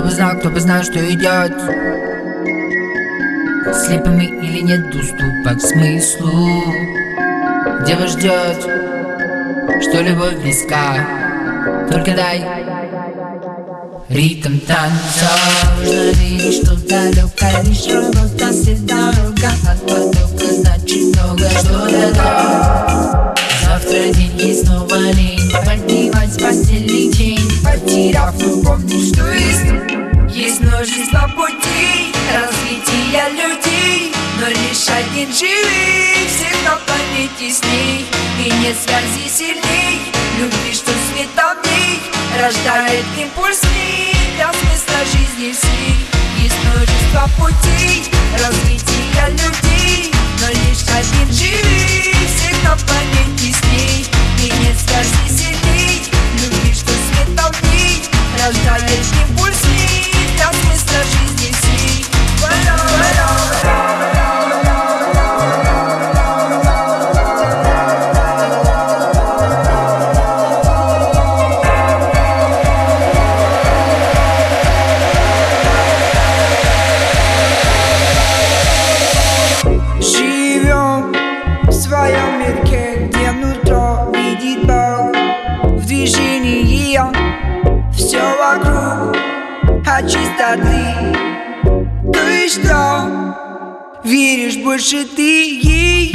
кто бы знал, что идет. Слепы мы или нет доступа к смыслу, где вас ждет, что любовь близка. Только дай ритм танца. Нужно верить, что далеко лишь работа, если дорога от потока, значит много что-то там. Завтра деньги снова лень поднимать с постели тень, потеряв, но помни, что есть множество путей развития людей, но лишь один живый, всех на планете с ней. И нет связи сильней любви, что светом в ней рождает импульс миг для смысла жизни всей. Есть множество путей развития людей, но лишь один живый, всех на планете с ней. И нет связи сильней любви, что светом в ней рождает импульс миг для смысла жизни всей. Живем в своем мирке, где нутро видит Бог. В движении все вокруг от чистоты. Ты что, веришь больше ты ей?